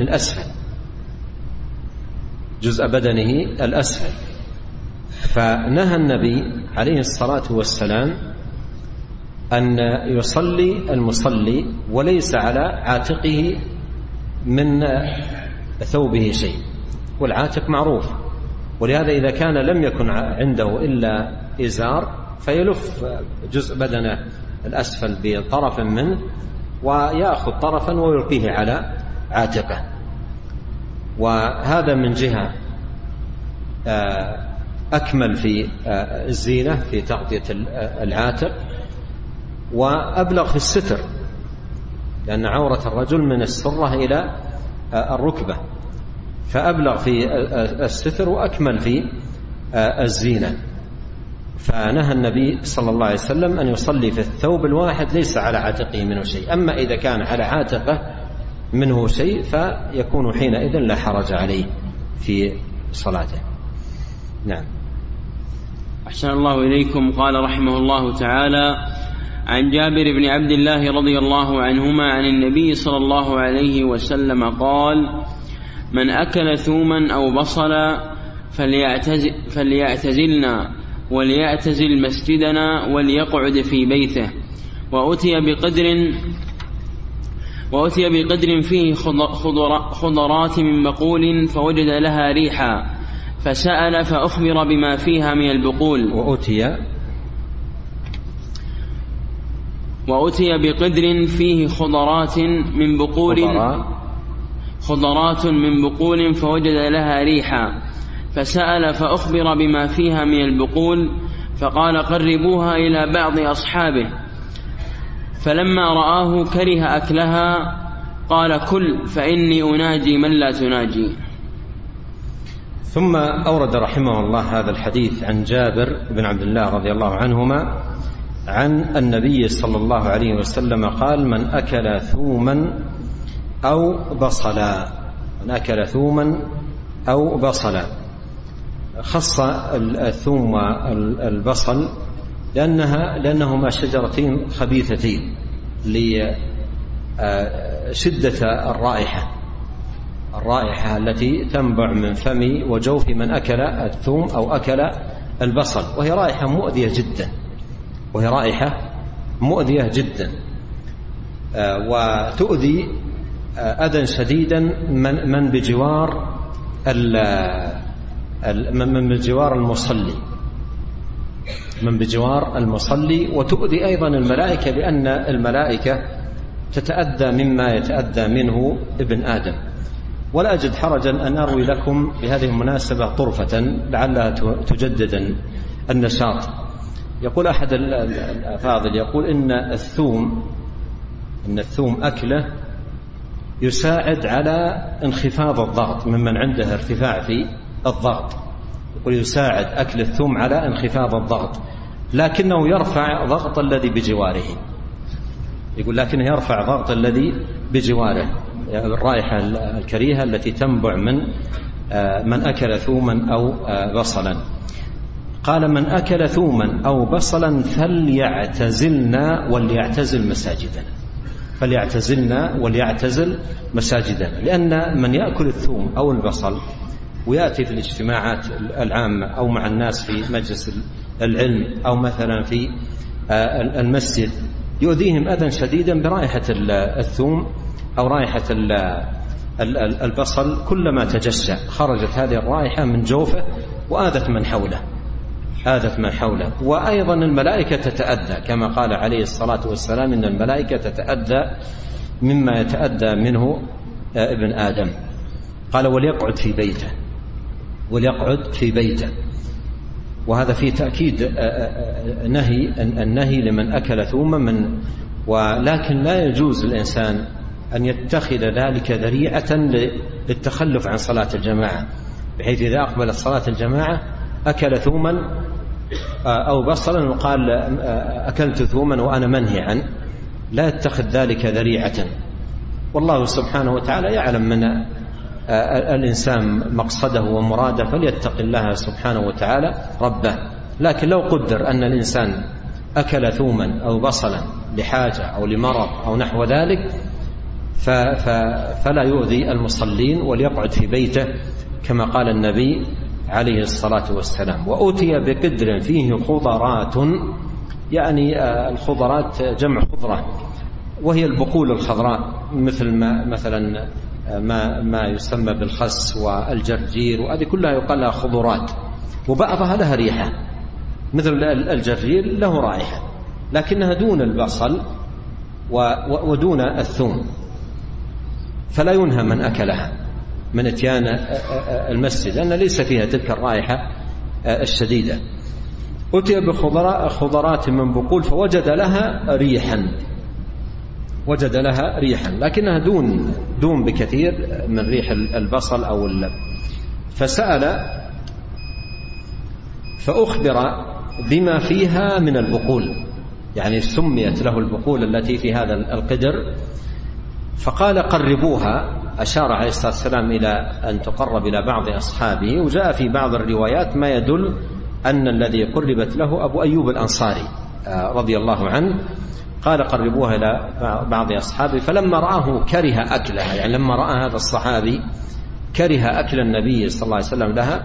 Speaker 2: بدنه الأسفل. فنهى النبي عليه الصلاة والسلام أن يصلي المصلي وليس على عاتقه من ثوبه شيء، والعاتق معروف، ولهذا إذا كان لم يكن عنده إلا إزار فيلف جزء بدنه الأسفل بطرف منه ويأخذ طرفا ويلقيه على عاتقه، وهذا من جهة أكمل في الزينة في تغطية العاتق، وأبلغ في الستر، لأن عورة الرجل من السرة إلى الركبة، فأبلغ في الستر وأكمل في الزينة. فنهى النبي صلى الله عليه وسلم أن يصلي في الثوب الواحد ليس على عاتقه منه شيء. أما إذا كان على عاتقه منه شيء فيكون حينئذ لا حرج عليه في صلاته. نعم.
Speaker 1: أحسن الله إليكم. قال رحمه الله تعالى: عن جابر بن عبد الله رضي الله عنهما عن النبي صلى الله عليه وسلم قال: من أكل ثوما أو بصلا فليعتزلنا وليعتزل مسجدنا وليقعد في بيته. وأتي بقدر فيه خضرات من بقول فوجد لها ريحا فسأل فأخبر بما فيها من البقول. وأتي بقدر فيه خضرات من بقول فوجد لها ريحا فسأل فأخبر بما فيها من البقول فقال: قربوها إلى بعض أصحابه. فلما رآه كره أكلها قال: كل فإني أناجي من لا تناجي.
Speaker 2: ثم أورد رحمه الله هذا الحديث عن جابر بن عبد الله رضي الله عنهما عن النبي صلى الله عليه وسلم قال: من أكل ثوما أو بصلا. خص الثوم والبصل لأنهما شجرتين خبيثتين لشدة الرائحة التي تنبع من فم وجوف من أكل الثوم أو أكل البصل، وهي رائحة مؤذية جدا وتؤذي أذى شديدا من بجوار المصلي، وتؤذي أيضا الملائكة، لأن الملائكة تتأذى مما يتأذى منه ابن آدم. ولا أجد حرجا أن أروي لكم بهذه المناسبة طرفة لعلها تجدد النشاط. يقول أحد الأفاضل يقول إن الثوم أكله يساعد على انخفاض الضغط ممن عنده ارتفاع في الضغط. يقول يساعد أكل الثوم على انخفاض الضغط، لكنه يرفع ضغط الذي بجواره. يقول لكنه يرفع ضغط الذي بجواره، الرائحة الكريهة التي تنبع من أكل ثوما أو بصلا. قال: من أكل ثوما أو بصلا فليعتزلنا وليعتزل مساجدنا. لأن من يأكل الثوم أو البصل ويأتي في الاجتماعات العامة أو مع الناس في مجلس العلم أو مثلا في المسجد يؤذيهم أذى شديدا برائحة الثوم أو رائحة البصل. كلما تجشأ خرجت هذه الرائحة من جوفه وآذت من حوله. وأيضا الملائكة تتأذى، كما قال عليه الصلاة والسلام: إن الملائكة تتأذى مما يتأذى منه ابن آدم. قال: وليقعد في بيته. وهذا في تأكيد النهي لمن أكل ثوما ولكن لا يجوز الإنسان أن يتخذ ذلك ذريعة للتخلف عن صلاة الجماعة، بحيث إذا أقبلت صلاة الجماعة أكل ثوما أو بصلا وقال: أكلت ثوما وأنا منهي عنه، لا يتخذ ذلك ذريعة. والله سبحانه وتعالى يعلم من الإنسان مقصده ومراده، فليتق الله سبحانه وتعالى ربه. لكن لو قدر أن الإنسان أكل ثوما أو بصلا لحاجة أو لمرض أو نحو ذلك فلا يؤذي المصلين، وليقعد في بيته كما قال النبي عليه الصلاة والسلام. وأتي بقدر فيه خضرات، يعني الخضرات جمع خضرة، وهي البقول الخضراء، مثلا ما يسمى بالخس والجرجير، وهذه كلها يقال لها خضرات، وبعضها لها ريحة، مثل الجرجير له رائحة لكنها دون البصل ودون الثوم، فلا ينهى من أكلها من اتيان المسجد لأن ليس فيها تلك الرائحة الشديدة. أتي بخضرات من بقول فوجد لها ريحا لكنها دون بكثير من ريح البصل أو فسأل فأخبر بما فيها من البقول، يعني سميت له البقول التي في هذا القدر فقال قربوها، أشار عليه الصلاة والسلام إلى أن تقرب إلى بعض أصحابه. وجاء في بعض الروايات ما يدل أن الذي قربت له أبو أيوب الأنصاري رضي الله عنه. قال قربوها إلى بعض أصحابه، فلما رآه كره أكلها، يعني لما رأى هذا الصحابي كره أكل النبي صلى الله عليه وسلم لها،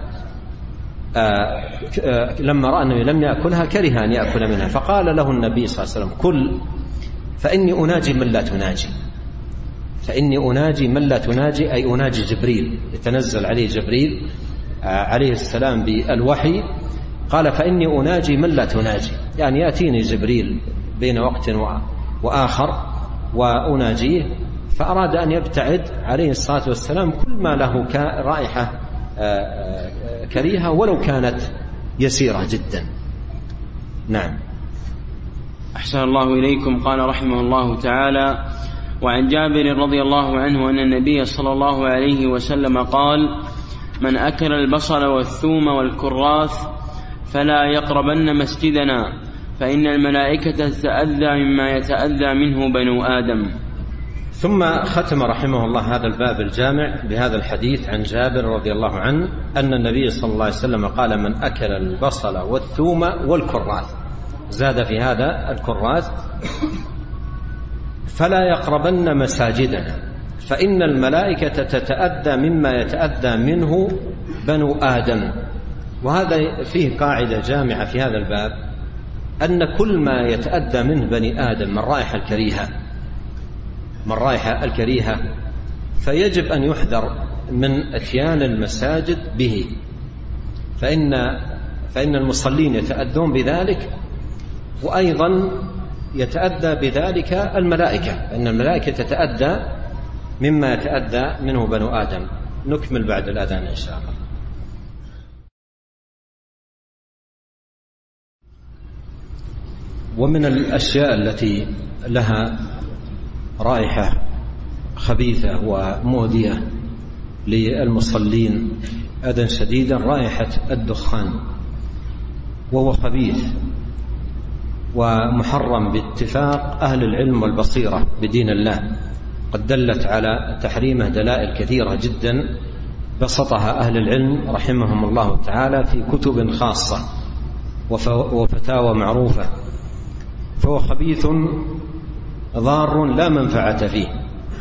Speaker 2: لما رأى النبي لم يأكلها كره أن يأكل منها، فقال له النبي صلى الله عليه وسلم كل فإني أناجي من لا تناجي. فإني أناجي من لا تناجي أي أناجي جبريل، يتنزل عليه جبريل عليه السلام بالوحي. قال فإني أناجي من لا تناجي، يعني يأتيني جبريل بين وقت وآخر وأناجيه. فأراد أن يبتعد عليه الصلاة والسلام كل ما له رائحة كريهة ولو كانت يسيرة جدا. نعم.
Speaker 1: أحسن الله إليكم. قال رحمه الله تعالى: وعن جابر رضي الله عنه أن النبي صلى الله عليه وسلم قال: من أكل البصل والثوم والكراث فلا يقربن مسجدنا، فإن الملائكة تتأذى مما يتأذى منه بنو آدم.
Speaker 2: ثم ختم رحمه الله هذا الباب الجامع بهذا الحديث عن جابر رضي الله عنه أن النبي صلى الله عليه وسلم قال: من أكل البصل والثوم والكراث، زاد في هذا الكراث: فلا يقربن مساجدنا، فإن الملائكة تتأذى مما يتأذى منه بنو آدم. وهذا فيه قاعدة جامعة في هذا الباب، أن كل ما يتأذى منه بني آدم من رائحة الكريهة فيجب أن يحذر من أتيان المساجد به، فإن المصلين يتأذون بذلك، وأيضا يتأذى بذلك الملائكة، فإن الملائكة تتأذى مما يتأذى منه بنو آدم. نكمل بعد الأذان إن شاء الله. ومن الأشياء التي لها رائحة خبيثة ومؤذية للمصلين أذى شديدا رائحة الدخان، وهو خبيث ومحرم باتفاق أهل العلم والبصيرة بدين الله. قد دلت على تحريمه دلائل كثيرة جدا بسطها أهل العلم رحمهم الله تعالى في كتب خاصة وفتاوى معروفة. فهو خبيث ضار لا منفعة فيه،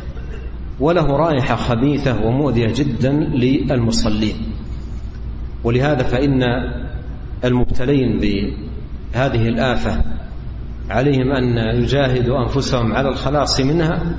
Speaker 2: وله رائحة خبيثة ومؤذية جدا للمصلين. ولهذا فإن المبتلين بهذه الآفة عليهم أن يجاهدوا أنفسهم على الخلاص منها،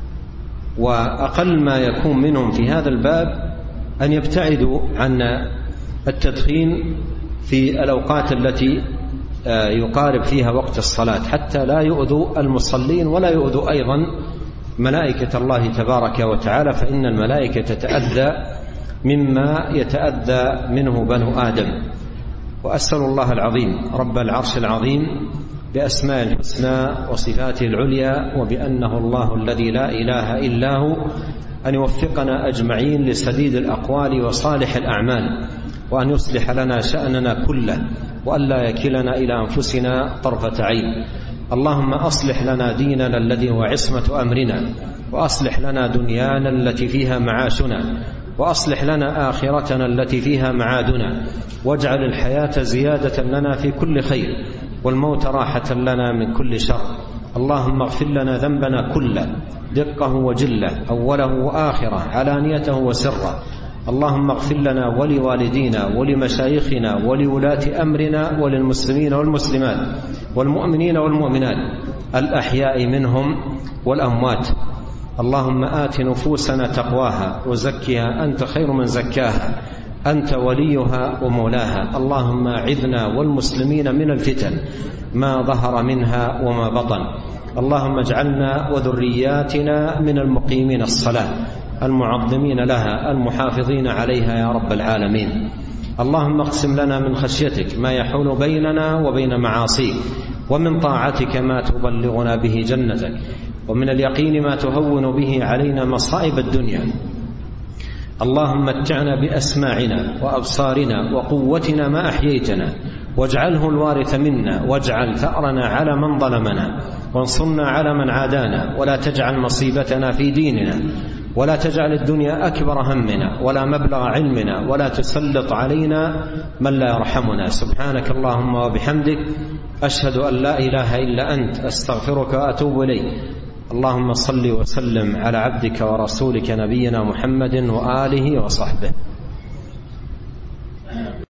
Speaker 2: وأقل ما يكون منهم في هذا الباب أن يبتعدوا عن التدخين في الأوقات التي يقارب فيها وقت الصلاة، حتى لا يؤذوا المصلين ولا يؤذوا أيضا ملائكة الله تبارك وتعالى، فإن الملائكة تتأذى مما يتأذى منه بنو آدم. وأسأل الله العظيم رب العرش العظيم بأسماء الحسنى وصفاته العليا وبأنه الله الذي لا إله إلا هو أن يوفقنا أجمعين لسديد الأقوال وصالح الأعمال، وأن يصلح لنا شأننا كله، وأن لا يكلنا إلى أنفسنا طرفة عين. اللهم أصلح لنا ديننا الذي هو عصمة أمرنا، وأصلح لنا دنيانا التي فيها معاشنا، وأصلح لنا آخرتنا التي فيها معادنا، واجعل الحياة زيادة لنا في كل خير، والموت راحة لنا من كل شر. اللهم اغفر لنا ذنبنا كله، دقه وجله، أوله وآخره، علانيته وسره. اللهم اغفر لنا ولوالدينا ولمشايخنا ولولاة أمرنا وللمسلمين والمسلمات والمؤمنين والمؤمنات الأحياء منهم والأموات. اللهم آت نفوسنا تقواها وزكها أنت خير من زكاها، أنت وليها ومولاها. اللهم أعذنا والمسلمين من الفتن ما ظهر منها وما بطن. اللهم اجعلنا وذرياتنا من المقيمين الصلاة المعظمين لها المحافظين عليها يا رب العالمين. اللهم اقسم لنا من خشيتك ما يحول بيننا وبين معاصيك، ومن طاعتك ما تبلغنا به جنتك، ومن اليقين ما تهون به علينا مصائب الدنيا. اللهم متعنا بأسماعنا وأبصارنا وقوتنا ما أحييتنا، واجعله الوارث منا، واجعل ثأرنا على من ظلمنا، وانصرنا على من عادانا، ولا تجعل مصيبتنا في ديننا، ولا تجعل الدنيا أكبر همنا ولا مبلغ علمنا، ولا تسلط علينا من لا يرحمنا. سبحانك اللهم وبحمدك، أشهد أن لا إله إلا أنت، أستغفرك وأتوب إليك. اللهم صل وسلم على عبدك ورسولك نبينا محمد وآله وصحبه.